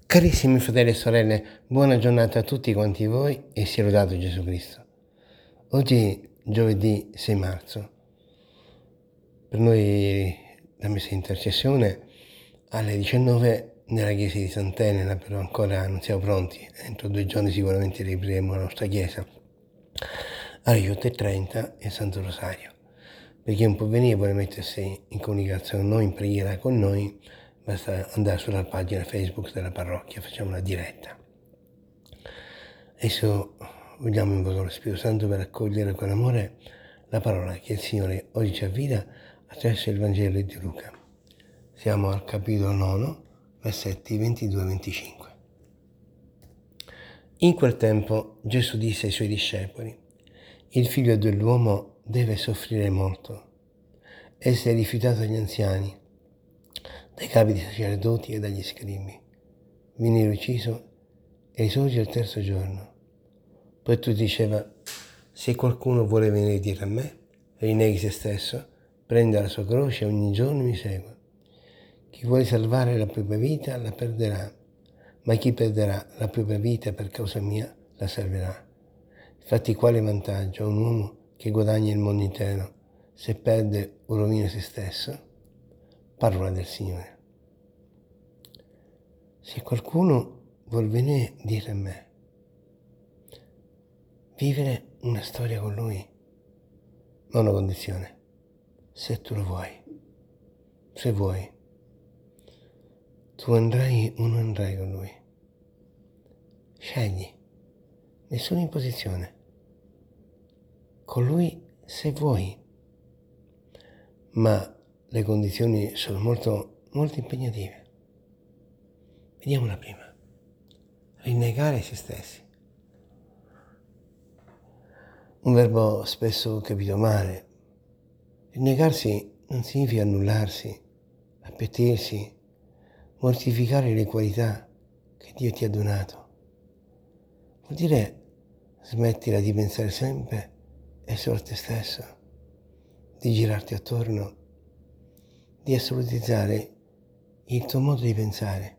Carissimi fratelli e sorelle, buona giornata a tutti quanti voi e sia lodato Gesù Cristo. Oggi giovedì 6 marzo, per noi la messa di intercessione alle 19 nella chiesa di Sant'Elena, però ancora non siamo pronti, entro 2 giorni sicuramente riapriremo la nostra chiesa, alle 18:30 il Santo Rosario. Per chi non può venire vuole mettersi in comunicazione con noi, in preghiera con noi, basta andare sulla pagina Facebook della parrocchia, facciamo una diretta. Adesso vogliamo invocare lo Spirito Santo per accogliere con amore la parola che il Signore oggi ci affida attraverso il Vangelo di Luca. Siamo al capitolo 9, versetti 22-25. In quel tempo Gesù disse ai suoi discepoli: il figlio dell'uomo deve soffrire molto, essere rifiutato dagli anziani, dai capi dei sacerdoti e dagli scribi, venire ucciso e risorgere il terzo giorno. Poi tu diceva: se qualcuno vuole venire dietro a me, rinneghi se stesso, prenda la sua croce e ogni giorno mi segua. Chi vuole salvare la propria vita la perderà, ma chi perderà la propria vita per causa mia la salverà. Infatti quale vantaggio ha un uomo che guadagna il mondo intero se perde o rovina se stesso? Parola del Signore. Se qualcuno vuol venire dietro a me, vivere una storia con Lui, ma una condizione: se tu lo vuoi, se vuoi, tu andrai o non andrai con Lui. Scegli, nessuna imposizione. Con Lui se vuoi, ma le condizioni sono molto impegnative. Vediamo la prima: rinnegare se stessi. Un verbo spesso capito male. Rinnegarsi non significa annullarsi, appiattirsi, mortificare le qualità che Dio ti ha donato. Vuol dire smettila di pensare sempre e solo a te stesso, di girarti attorno, di assolutizzare il tuo modo di pensare.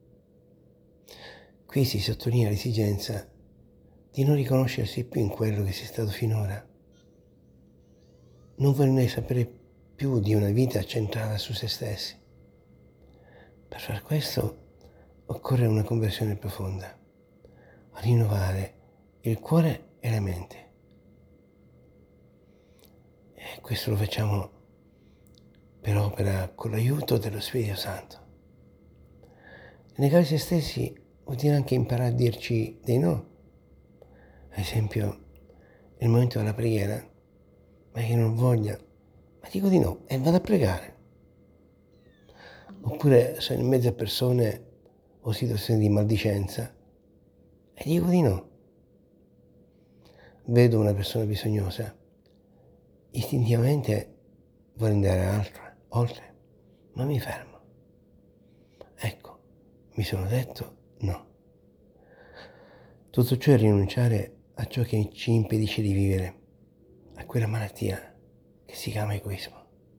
Qui si sottolinea l'esigenza di non riconoscersi più in quello che sei stato finora. Non voler sapere più di una vita centrata su se stessi. Per far questo occorre una conversione profonda, a rinnovare il cuore e la mente. E questo lo facciamo per opera con l'aiuto dello Spirito Santo. Negare se stessi vuol dire anche imparare a dirci dei no. Ad esempio, nel momento della preghiera, ma che non voglia, ma dico di no e vado a pregare. Oppure sono in mezzo a persone o situazioni di maldicenza e dico di no. Vedo una persona bisognosa, istintivamente voglio andare oltre, ma mi fermo. Ecco, mi sono detto no. Tutto ciò è rinunciare a ciò che ci impedisce di vivere, a quella malattia che si chiama egoismo.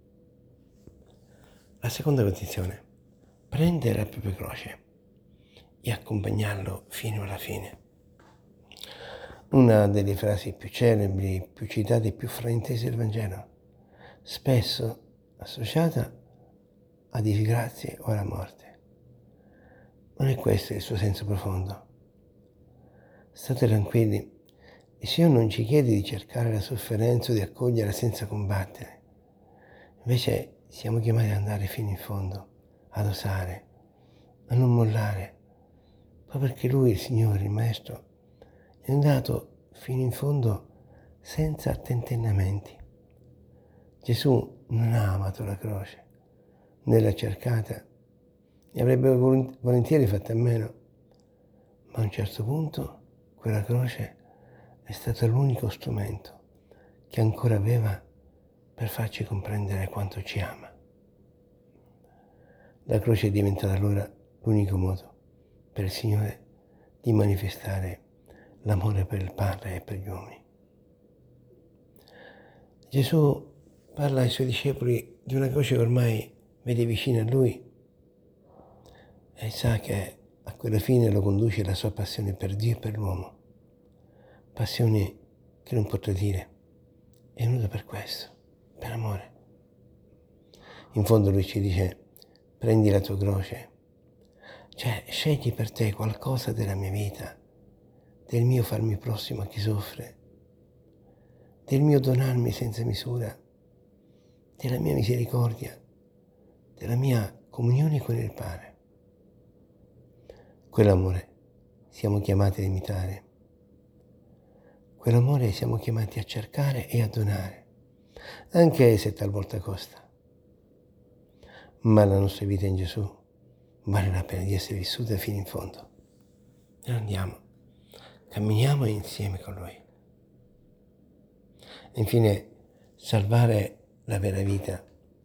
La seconda condizione: prendere la propria croce e accompagnarlo fino alla fine. Una delle frasi più celebri, più citate e più fraintese del Vangelo, spesso associata a disgrazie o alla morte. Non è questo il suo senso profondo. State tranquilli, il Signore non ci chiede di cercare la sofferenza o di accoglierla senza combattere. Invece siamo chiamati ad andare fino in fondo, ad osare, a non mollare, proprio perché Lui, il Signore, il Maestro, è andato fino in fondo senza tentennamenti. Gesù non ha amato la croce, né l'ha cercata, ne avrebbe volentieri fatta a meno, ma a un certo punto quella croce è stata l'unico strumento che ancora aveva per farci comprendere quanto ci ama. La croce è diventata allora l'unico modo per il Signore di manifestare l'amore per il Padre e per gli uomini. Gesù parla ai suoi discepoli di una croce che ormai vede vicina a Lui e sa che quella fine lo conduce la sua passione per Dio e per l'uomo. Passione che non potrà dire, è venuta per questo, per amore. In fondo lui ci dice, prendi la tua croce, cioè scegli per te qualcosa della mia vita, del mio farmi prossimo a chi soffre, del mio donarmi senza misura, della mia misericordia, della mia comunione con il Padre. Quell'amore siamo chiamati ad imitare, quell'amore siamo chiamati a cercare e a donare, anche se talvolta costa. Ma la nostra vita in Gesù vale la pena di essere vissuta fino in fondo. E andiamo, camminiamo insieme con Lui. E infine, salvare la vera vita.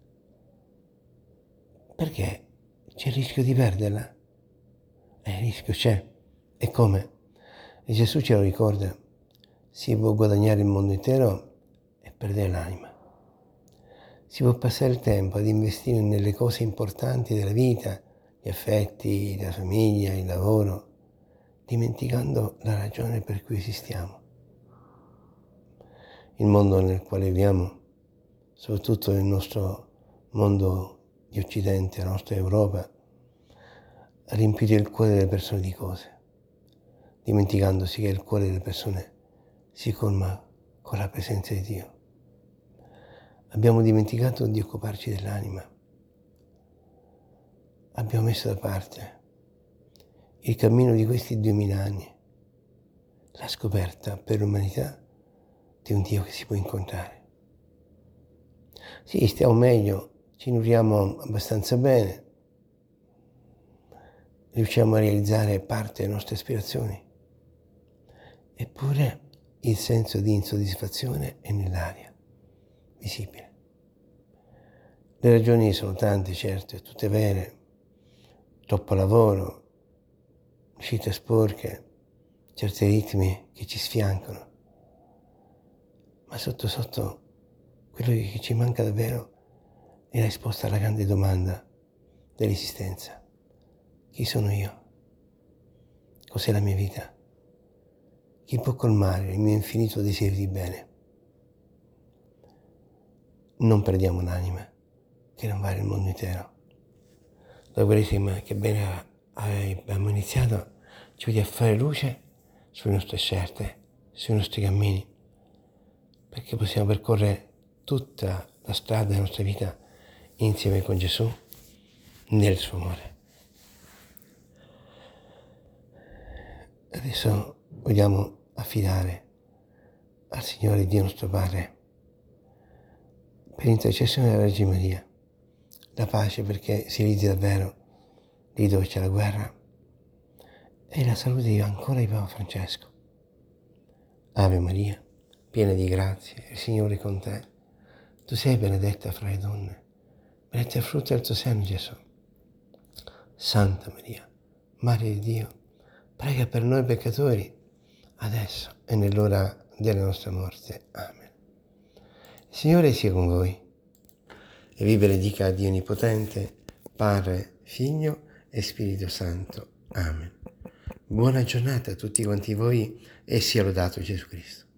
Perché c'è il rischio di perderla? Il rischio c'è. E come? E Gesù ce lo ricorda. Si può guadagnare il mondo intero e perdere l'anima. Si può passare il tempo ad investire nelle cose importanti della vita, gli affetti, la famiglia, il lavoro, dimenticando la ragione per cui esistiamo. Il mondo nel quale viviamo, soprattutto nel nostro mondo di Occidente, la nostra Europa, ha riempito il cuore delle persone di cose, dimenticandosi che il cuore delle persone si colma con la presenza di Dio. Abbiamo dimenticato di occuparci dell'anima. Abbiamo messo da parte il cammino di questi 2000 anni, la scoperta per l'umanità di un Dio che si può incontrare. Sì, stiamo meglio, ci nutriamo abbastanza bene, riusciamo a realizzare parte delle nostre aspirazioni, eppure il senso di insoddisfazione è nell'aria, visibile. Le ragioni sono tante, certo, tutte vere, troppo lavoro, uscite sporche, certi ritmi che ci sfiancano, ma sotto sotto quello che ci manca davvero è la risposta alla grande domanda dell'esistenza. Chi sono io? Cos'è la mia vita? Chi può colmare il mio infinito desiderio di bene? Non perdiamo l'anima, che non vale il mondo intero. La Quaresima che bene abbiamo iniziato ci vede a fare luce sulle nostre scelte, sui nostri cammini, perché possiamo percorrere tutta la strada della nostra vita insieme con Gesù nel suo amore. Adesso vogliamo affidare al Signore Dio nostro Padre, per intercessione della Vergine Maria, la pace perché si realizzi davvero lì dove c'è la guerra e la salute ancora di Papa Francesco. Ave Maria, piena di grazia, il Signore è con te. Tu sei benedetta fra le donne, benedetto è il frutto del tuo seno, Gesù. Santa Maria, Madre di Dio, prega per noi peccatori, adesso e nell'ora della nostra morte. Amen. Il Signore sia con voi e vi benedica Dio Onnipotente, Padre, Figlio e Spirito Santo. Amen. Buona giornata a tutti quanti voi e sia lodato Gesù Cristo.